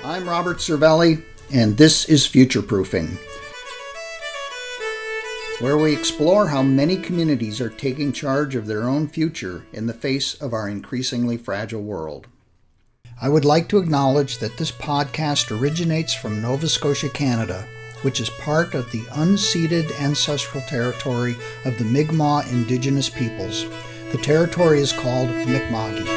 I'm Robert Cervelli, and this is Future Proofing, where we explore how many communities are taking charge of their own future in the face of our increasingly fragile world. I would like to acknowledge that this podcast originates from Nova Scotia, Canada, which is part of the unceded ancestral territory of the Mi'kmaq Indigenous peoples. The territory is called Mi'kma'ki.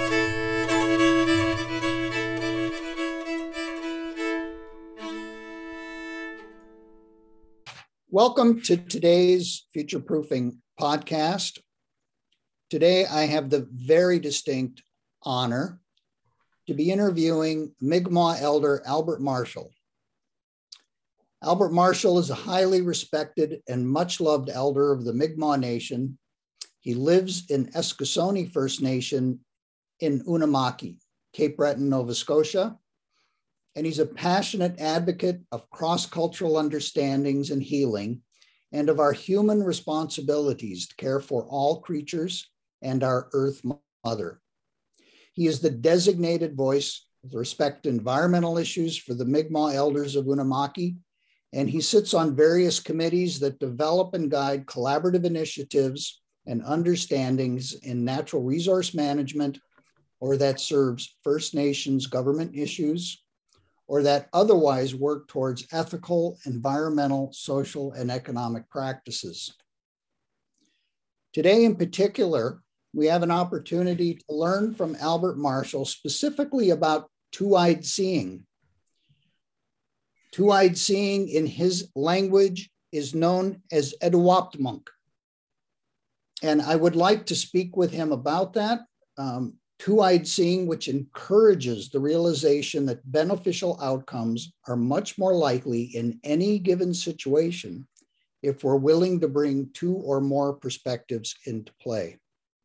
Welcome to today's Future Proofing podcast. Today I have the very distinct honor to be interviewing Mi'kmaq elder Albert Marshall. Albert Marshall is a highly respected and much loved elder of the Mi'kmaq Nation. He lives in Eskasoni First Nation in Unamaki, Cape Breton, Nova Scotia, and he's a passionate advocate of cross-cultural understandings and healing, and of our human responsibilities to care for all creatures and our Earth Mother. He is the designated voice with respect to environmental issues for the Mi'kmaq elders of Unamaki, and he sits on various committees that develop and guide collaborative initiatives and understandings in natural resource management, or that serves First Nations government issues, or that otherwise work towards ethical, environmental, social, and economic practices. Today in particular, we have an opportunity to learn from Albert Marshall specifically about two-eyed seeing. Two-eyed seeing in his language is known as Edwaptmunk. And I would like to speak with him about that. Two-eyed seeing, which encourages the realization that beneficial outcomes are much more likely in any given situation if we're willing to bring two or more perspectives into play.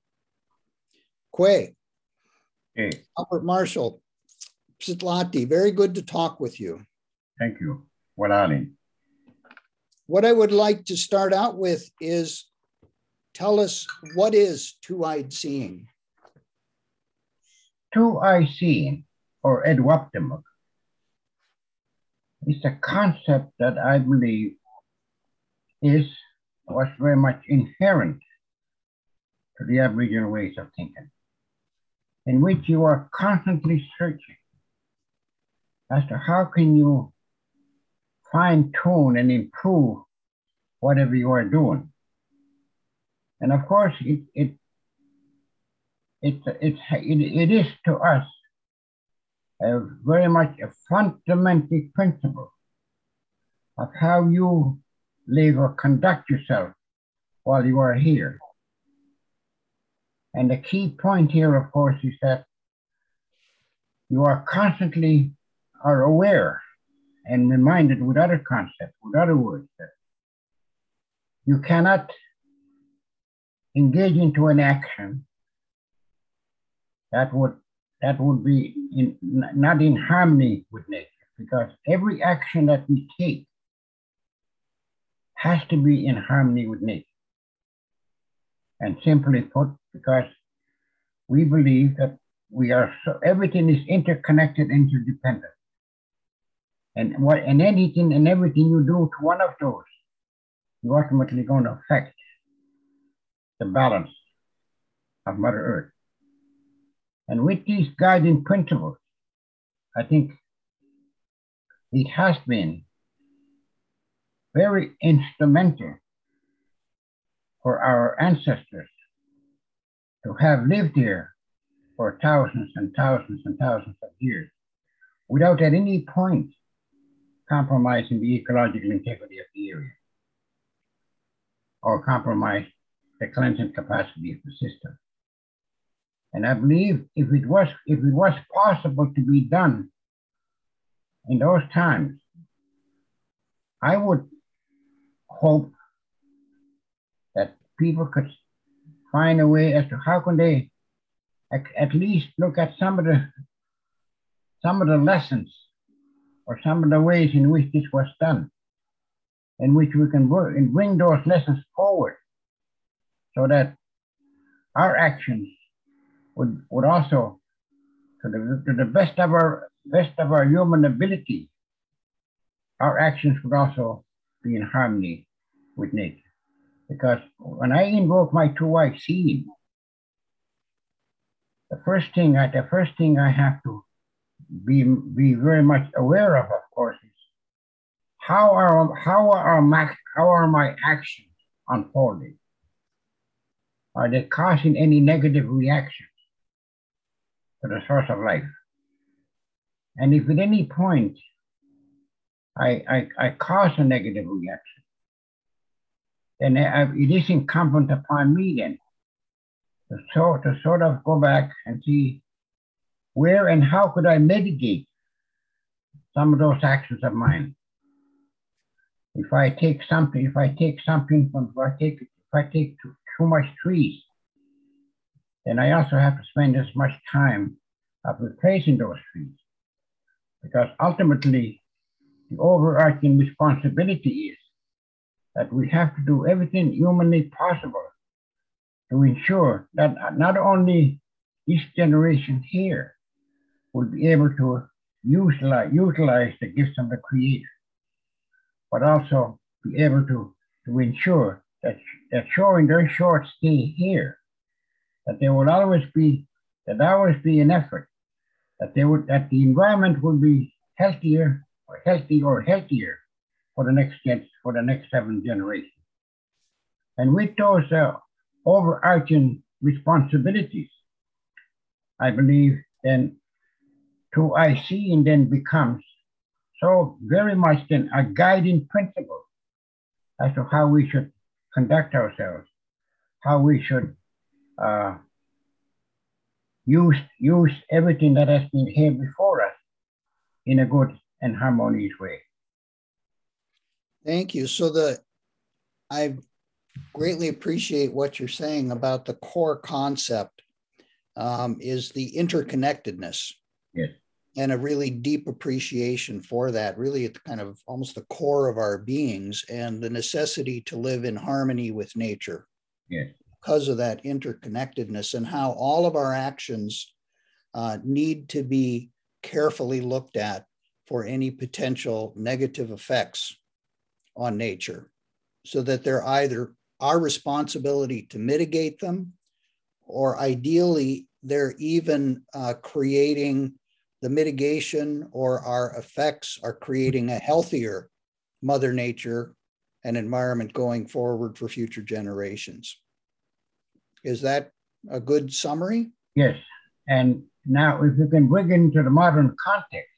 Kwe, Hey, Albert Marshall, Psitlati, very good to talk with you. thank you. Walali. What I would like to start out with is tell us, what is two-eyed seeing? Two-eye seeing, or Edwaptmunk, is a concept that I believe was very much inherent to the Aboriginal ways of thinking, in which you are constantly searching as to how can you fine-tune and improve whatever you are doing. And of course, it is to us very much a fundamental principle of how you live or conduct yourself while you are here. And the key point here, of course, is that you are constantly aware and reminded with other concepts, with other words, that you cannot engage into an action that would be not in harmony with nature, because every action that we take has to be in harmony with nature. And simply put, because we believe that everything is interconnected, interdependent. And anything and everything you do to one of those, you're ultimately going to affect the balance of Mother Earth. And with these guiding principles, I think it has been very instrumental for our ancestors to have lived here for thousands and thousands and thousands of years without at any point compromising the ecological integrity of the area or compromise the cleansing capacity of the system. And I believe if it was possible to be done in those times, I would hope that people could find a way as to how can they at least look at some of the lessons or some of the ways in which this was done, in which we can work and bring those lessons forward, so that our actions would also, to the best of our best of our human ability, our actions would also be in harmony with nature. Because when I invoke my two-eye seeing, the first thing I have to be very much aware of course, is how are my actions unfolding? Are they causing any negative reactions to the source of life? And if at any point I cause a negative reaction, then it is incumbent upon me then to sort of go back and see where and how could I mitigate some of those actions of mine. If I take too much trees, then I also have to spend as much time of replacing those trees. Because ultimately, the overarching responsibility is that we have to do everything humanly possible to ensure that not only this generation here will be able to utilize the gifts of the Creator, but also be able to ensure that showing their short stay here, that there will always be an effort that the environment will be healthier for the next 7 generations. And with those overarching responsibilities, I believe then two-eye seeing then becomes so very much then a guiding principle as to how we should conduct ourselves, how we should use everything that has been here before us in a good and harmonious way. Thank you. I greatly appreciate what you're saying about the core concept is the interconnectedness. Yes. And a really deep appreciation for that, really at the kind of almost the core of our beings, and the necessity to live in harmony with nature. Yes. Because of that interconnectedness, and how all of our actions need to be carefully looked at for any potential negative effects on nature, so that they're either our responsibility to mitigate them, or ideally they're even creating the mitigation, or our effects are creating a healthier Mother Nature and environment going forward for future generations. Is that a good summary? Yes. And now if you can bring it into the modern context,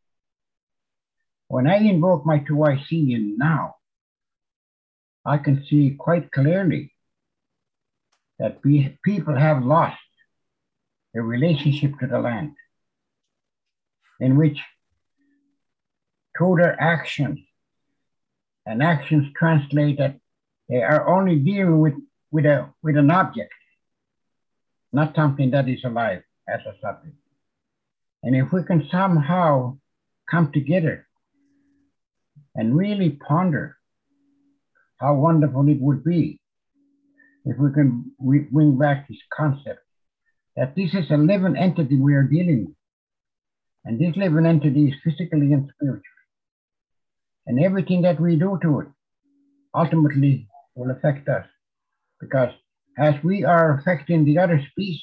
when I invoke my two-eye seeing now, I can see quite clearly that people have lost their relationship to the land, in which through their actions, and actions translate that they are only dealing with an object, not something that is alive as a subject. And if we can somehow come together and really ponder how wonderful it would be if we can bring back this concept that this is a living entity we are dealing with. And this living entity is physically and spiritually. And everything that we do to it ultimately will affect us. Because as we are affecting the other species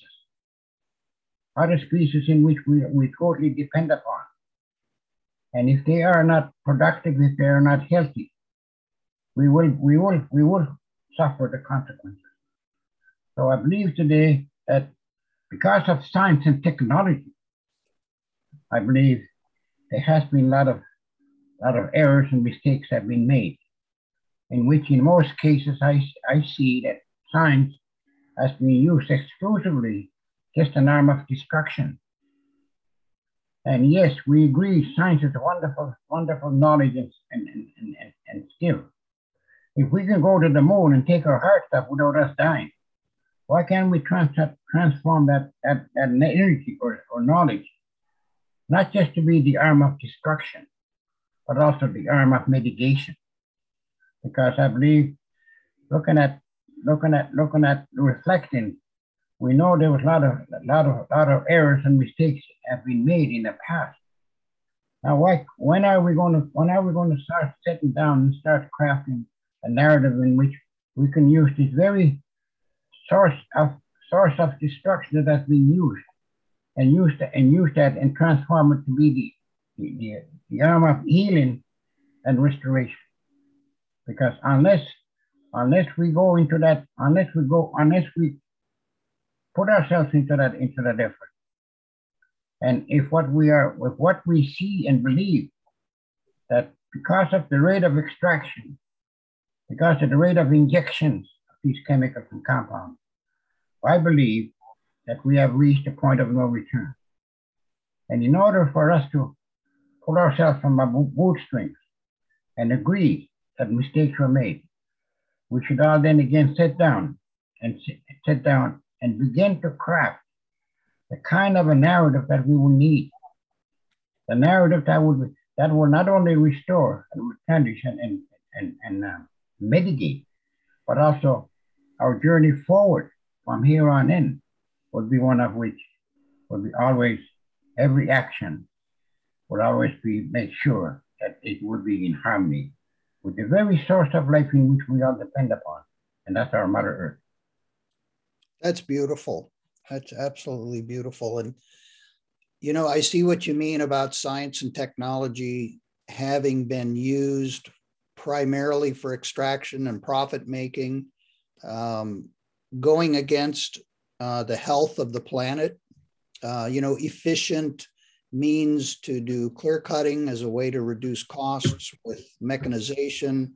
in which we totally depend upon, and if they are not productive, if they are not healthy, we will suffer the consequences. So I believe today that because of science and technology, I believe there has been a lot of errors and mistakes have been made, in which in most cases I see that science has been used exclusively just an arm of destruction. And yes, we agree science is a wonderful knowledge and skill. If we can go to the moon and take our hearts up without us dying, why can't we transform that energy or knowledge, not just to be the arm of destruction, but also the arm of mitigation? Because I believe, looking at reflecting, we know there was a lot of errors and mistakes have been made in the past. Now, when are we going to start sitting down and start crafting a narrative in which we can use this very source of destruction that's being used and use that and transform it to be the arm of healing and restoration? Because unless we go into that, unless we put ourselves into that effort, and if what we see and believe that because of the rate of extraction, because of the rate of injections of these chemicals and compounds, I believe that we have reached a point of no return. And in order for us to pull ourselves from our bootstrings and agree that mistakes were made, we should all then again sit down and begin to craft the kind of a narrative that we will need. The narrative that will not only restore and replenish and mitigate, but also our journey forward from here on in would be one of which would be always, every action would always be make sure that it would be in harmony with the very source of life in which we all depend upon, and that's our Mother Earth. That's beautiful. That's absolutely beautiful. And, I see what you mean about science and technology having been used primarily for extraction and profit making, going against the health of the planet, efficient means to do clear cutting as a way to reduce costs with mechanization.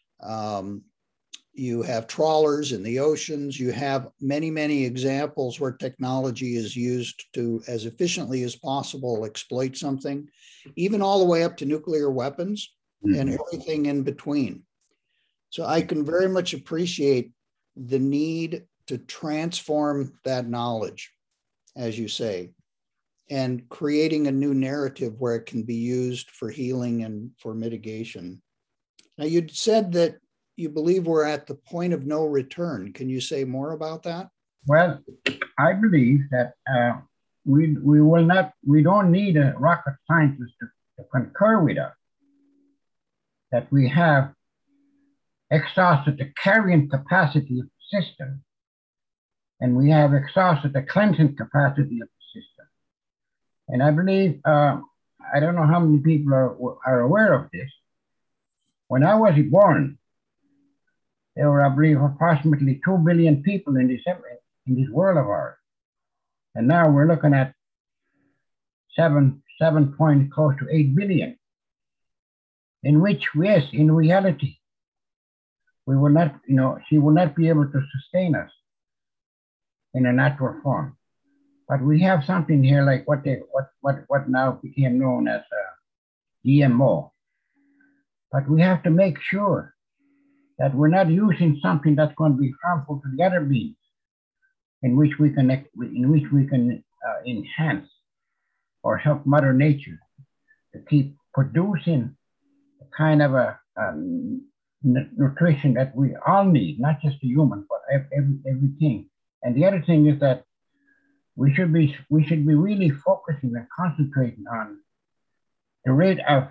You have trawlers in the oceans. You have many, many examples where technology is used to, as efficiently as possible, exploit something, even all the way up to nuclear weapons and everything in between. So I can very much appreciate the need to transform that knowledge, as you say, and creating a new narrative where it can be used for healing and for mitigation. Now, you'd said that you believe we're at the point of no return. Can you say more about that? Well, I believe that we don't need a rocket scientist to concur with us that we have exhausted the carrying capacity of the system, and we have exhausted the cleansing capacity of the system. And I believe, I don't know how many people are aware of this. When I was born, there were, I believe, approximately 2 billion people in this world of ours. And now we're looking at 7 point close to 8 billion, in which, yes, in reality, we will not, she will not be able to sustain us in a natural form. But we have something here like what now became known as GMO. But we have to make sure that we're not using something that's going to be harmful to the other beings, in which we can enhance or help Mother Nature to keep producing the kind of a nutrition that we all need, not just the human, but everything. And the other thing is that we should be really focusing and concentrating on the rate of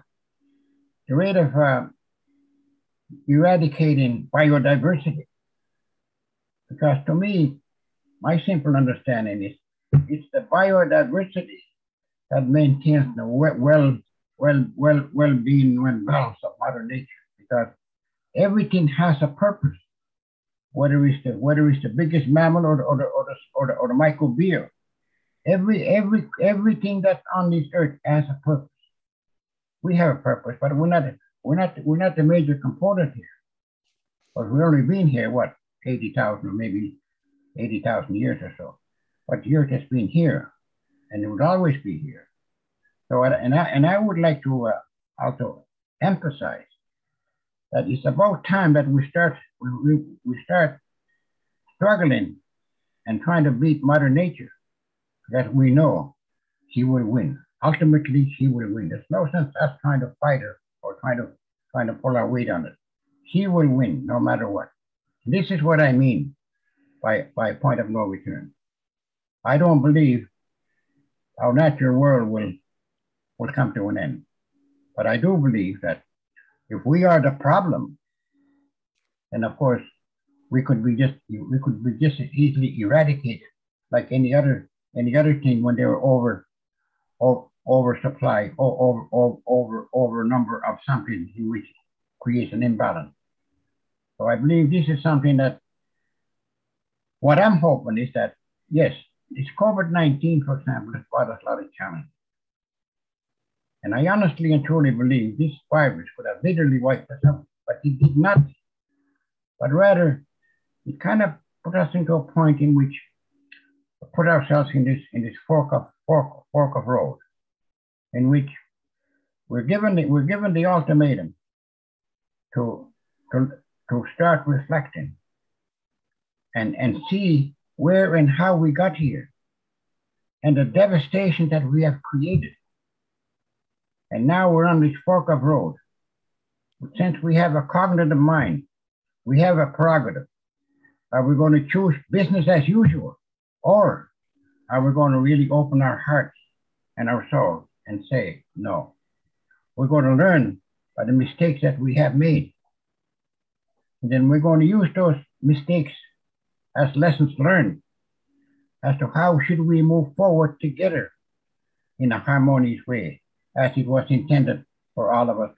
eradicating biodiversity. Because to me, my simple understanding is it's the biodiversity that maintains the well-being and balance of Mother Nature. Because everything has a purpose, whether it's the biggest mammal or the microbial. Everything that's on this earth has a purpose. We have a purpose, but we're not the major component here. But we've only been here, 80,000 or maybe 80,000 years or so. But the earth has been here, and it would always be here. So, and I would like to also emphasize that it's about time that we start struggling and trying to beat Mother Nature, that we know she will win. Ultimately, she will win. There's no sense us trying to fight her or trying to pull our weight on it. She will win no matter what. This is what I mean by point of no return. I don't believe our natural world will come to an end. But I do believe that if we are the problem, then of course we could be just easily eradicated like any other thing when they were oversupply or over number of something which creates an imbalance. So I believe this is something that what I'm hoping is that yes, this COVID-19, for example, has brought us a lot of challenges. And I honestly and truly believe this virus could have literally wiped us out, but it did not. But rather, it kind of put us into a point in which we put ourselves in this fork of road, in which we're given the ultimatum to start reflecting and see where and how we got here and the devastation that we have created. And now we're on this fork of road. Since we have a cognitive mind, we have a prerogative. Are we going to choose business as usual? Or are we going to really open our hearts and our souls and say, no, we're going to learn by the mistakes that we have made. And then we're going to use those mistakes as lessons learned as to how should we move forward together in a harmonious way, as it was intended for all of us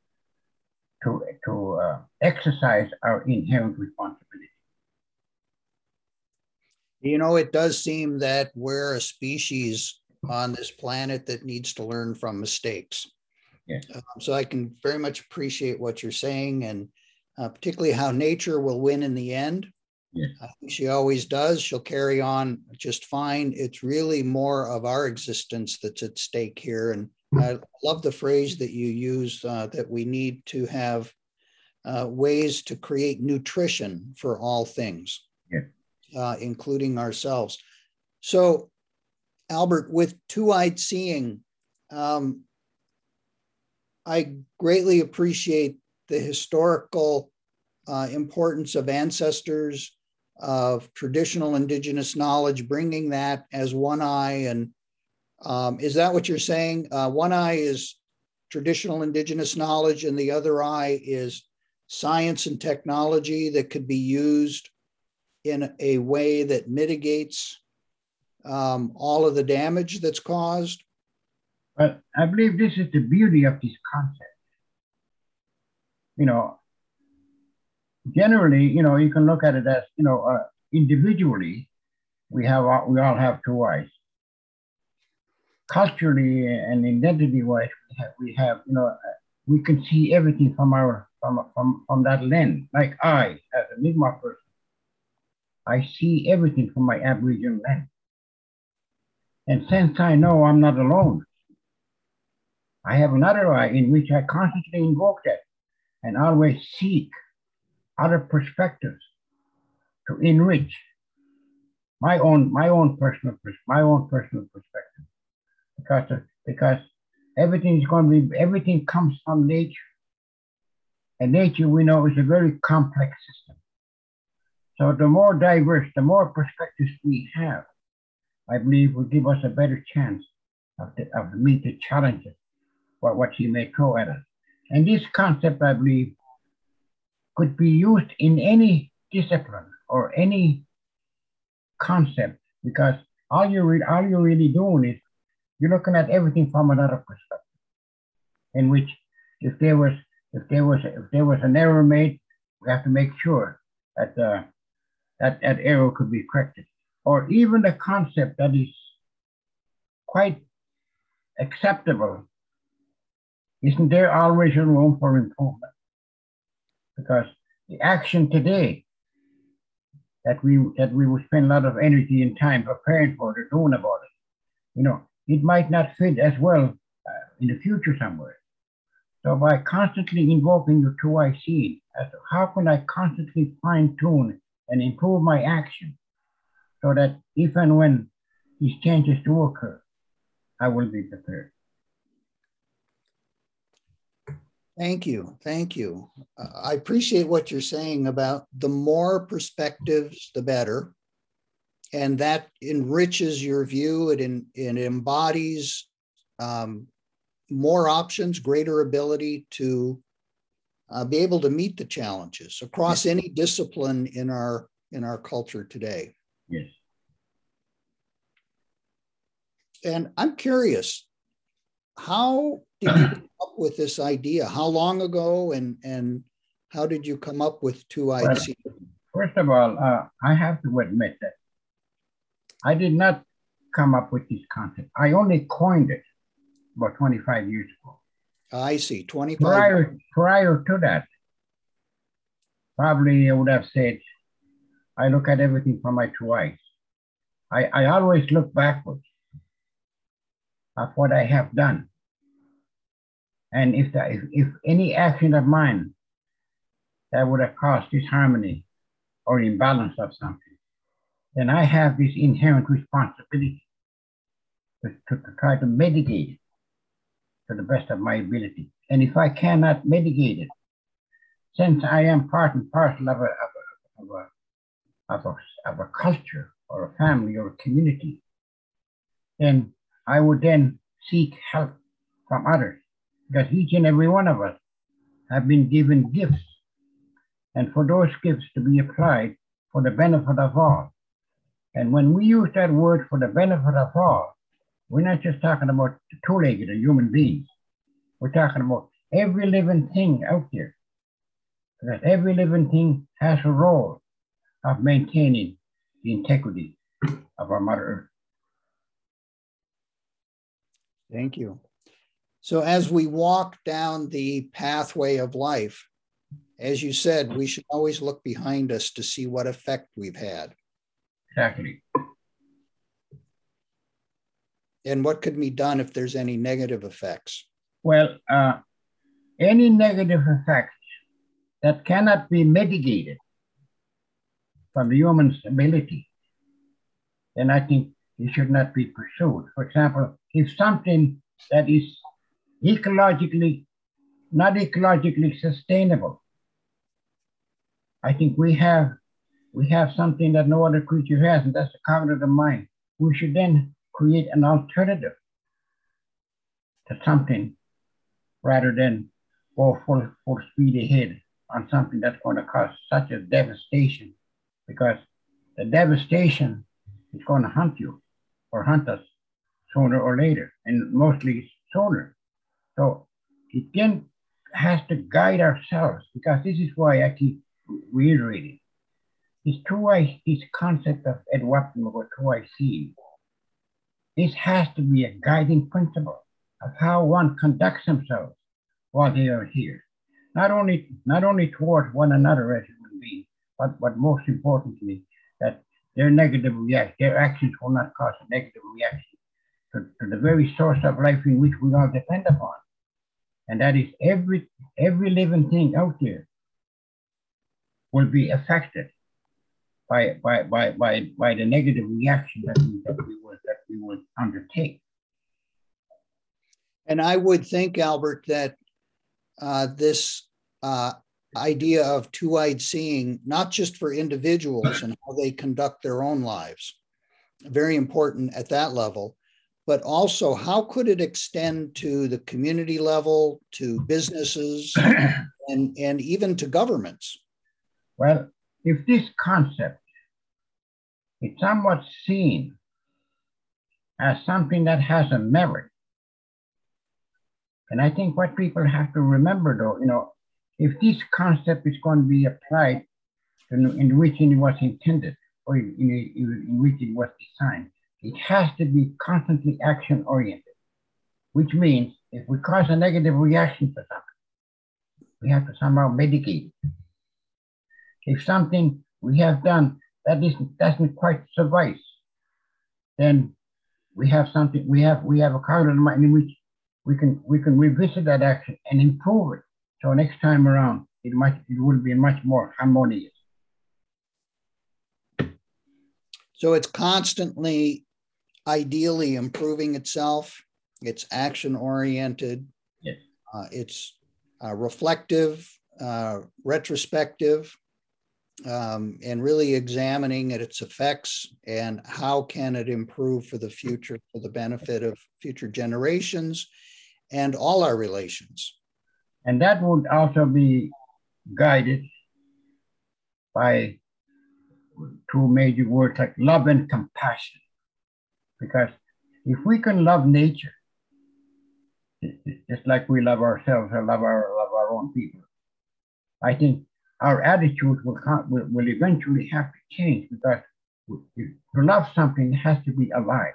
to exercise our inherent responsibility. You know, it does seem that we're a species on this planet that needs to learn from mistakes. Yes. So I can very much appreciate what you're saying, and particularly how nature will win in the end. Yes. I think she always does. She'll carry on just fine. It's really more of our existence that's at stake here. And I love the phrase that you use, that we need to have ways to create nutrition for all things, Yes. Including ourselves. So, Albert, with two-eyed seeing, I greatly appreciate the historical importance of ancestors, of traditional indigenous knowledge, bringing that as one eye. And is that what you're saying? One eye is traditional indigenous knowledge, and the other eye is science and technology that could be used in a way that mitigates all of the damage that's caused? But I believe this is the beauty of this concept. You know, generally, you know, you can look at it as, you know, individually, we all have two eyes. Culturally and identity-wise, we have, you know, we can see everything from that lens. Like I, as a Mi'kmaq person, I see everything from my Aboriginal lens. And since I know I'm not alone, I have another eye in which I constantly invoke that and always seek other perspectives to enrich my own personal perspective, because everything comes from nature, and nature, we know, is a very complex system. So the more diverse, the more perspectives we have, I believe will give us a better chance of meet the challenges what she may throw at us. And this concept, I believe, could be used in any discipline or any concept, because all you're really doing is you're looking at everything from another perspective. In which, if there was an error made, we have to make sure that that error could be corrected. Or even the concept that is quite acceptable, isn't there always a room for improvement? Because the action today that we will spend a lot of energy and time preparing for it, doing about it, you know, it might not fit as well in the future somewhere. So by constantly invoking your two-eye seeing, as to how can I constantly fine-tune and improve my action, so that if and when these changes do occur, I will be prepared. Thank you. Thank you. I appreciate what you're saying about the more perspectives, the better. And that enriches your view. It embodies more options, greater ability to be able to meet the challenges across any discipline in our culture today. Yes. And I'm curious, how did you come up with this idea? How long ago, and how did you come up with two-eyed seeing? First of all, I have to admit that I did not come up with this concept. I only coined it about 25 years ago. I see, 25. Prior to that, probably I would have said, I look at everything from my two eyes. I always look backwards at what I have done. And if any action of mine that would have caused disharmony or imbalance of something, then I have this inherent responsibility to try to mitigate it to the best of my ability. And if I cannot mitigate it, since I am part and parcel of a culture or a family or a community, then I would then seek help from others, because each and every one of us have been given gifts, and for those gifts to be applied for the benefit of all. And when we use that word for the benefit of all, we're not just talking about the two-legged or human beings. We're talking about every living thing out there, because every living thing has a role of maintaining the integrity of our Mother Earth. Thank you. So as we walk down the pathway of life, as you said, we should always look behind us to see what effect we've had. Exactly. And what could be done if there's any negative effects? Well, any negative effects that cannot be mitigated from the human's ability, then I think it should not be pursued. For example, if something that is not ecologically sustainable, I think we have something that no other creature has, and that's the cognitive mind. We should then create an alternative to something rather than go full speed ahead on something that's going to cause such a devastation, because the devastation is going to hunt you or hunt us sooner or later, and mostly sooner. So it then has to guide ourselves, because this is why I keep reiterating this concept of Ed Wapton about two-eyed seeing. This has to be a guiding principle of how one conducts themselves while they are here. Not only towards one another as human beings, but most importantly, that their actions will not cause a negative reaction to the very source of life in which we all depend upon. And that is every living thing out there will be affected by the negative reaction that we will undertake. And I would think, Albert, that this idea of two-eyed seeing, not just for individuals and how they conduct their own lives, very important at that level, but also how could it extend to the community level, to businesses, and even to governments? Well, if this concept is somewhat seen as something that has a merit, and I think what people have to remember, though, if this concept is going to be applied in which it was intended or in which it was designed, it has to be constantly action-oriented, which means if we cause a negative reaction to something, we have to somehow mitigate it. If something we have done that doesn't quite suffice, then we have a cognitive mind in which we can revisit that action and improve it. So next time around, it will be much more harmonious. So it's constantly, ideally, improving itself. It's action-oriented. Yes. It's reflective, retrospective, and really examining its effects and how can it improve for the future, for the benefit of future generations, and all our relations. And that would also be guided by two major words like love and compassion. Because if we can love nature, just like we love ourselves or love our own people, I think our attitude will eventually have to change, because to love something has to be alive.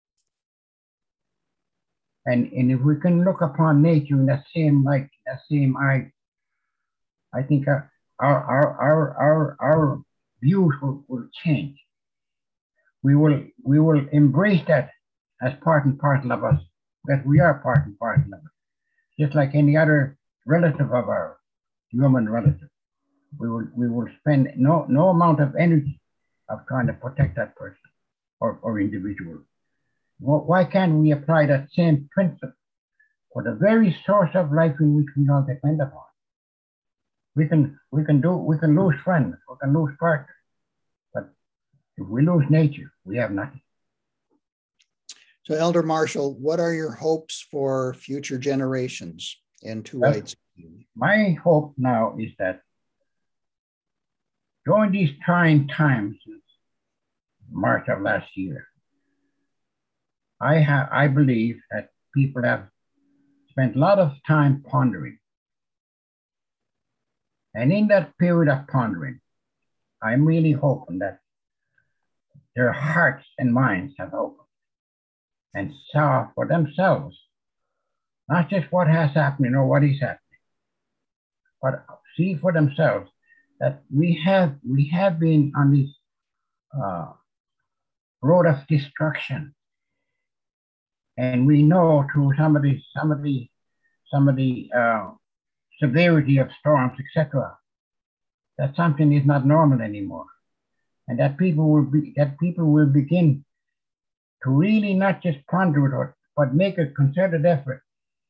And if we can look upon nature in that same light, that same eye, I think our views will change. We will embrace that as part and parcel of us, that we are part and parcel of it. Just like any other relative of our human relative. We will spend no amount of energy of trying to protect that person or individual. Why can't we apply that same principle for the very source of life in which we all depend upon? We can lose friends, we can lose partners, but if we lose nature, we have nothing. So, Elder Marshall, what are your hopes for future generations in Two Whites? My hope now is that during these trying times, since March of last year, I believe that people have spent a lot of time pondering. And in that period of pondering, I'm really hoping that their hearts and minds have opened and saw for themselves, not just what has happened or what is happening, but see for themselves that we have been on this road of destruction, and we know through some of the severity of storms, etc., that something is not normal anymore, and that people will begin to really not just ponder it, but make a concerted effort.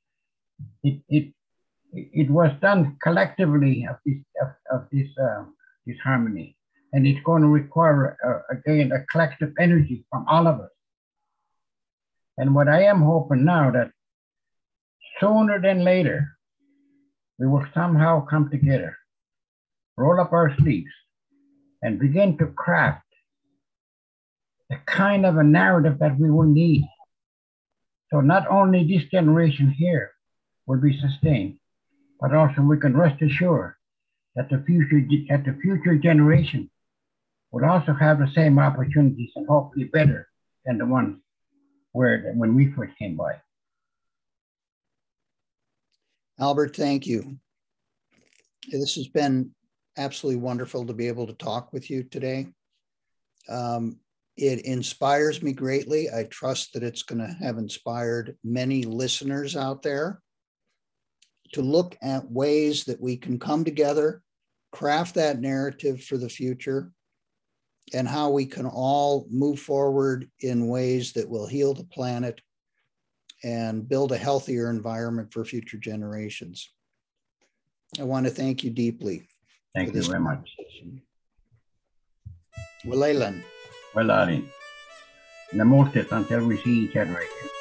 It was done collectively of this harmony, and it's going to require again a collective energy from all of us. And what I am hoping now, that sooner than later we will somehow come together, roll up our sleeves, and begin to craft the kind of a narrative that we will need. So not only this generation here will be sustained, but also we can rest assured that the future generation will also have the same opportunities, and hopefully better than the ones when we first came by. Albert, thank you. This has been absolutely wonderful to be able to talk with you today. It inspires me greatly. I trust that it's going to have inspired many listeners out there to look at ways that we can come together, craft that narrative for the future, and how we can all move forward in ways that will heal the planet and build a healthier environment for future generations. I want to thank you deeply. Thank you very much. Walailan. Well, Arlene, Namote until we see each other again.